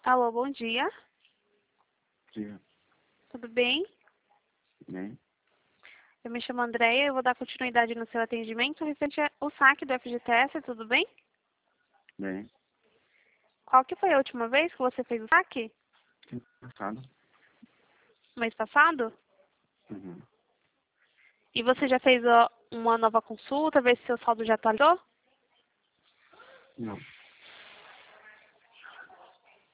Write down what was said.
Alô, bom dia. Dia. Tudo bem? Bem. Eu me chamo Andréia e eu vou dar continuidade no seu atendimento referente ao saque do FGTS, tudo bem? Bem. Qual que foi a última vez que você fez o saque? Passado. Mês passado? Uhum. E você já fez uma nova consulta, ver se seu saldo já atualizou? Não.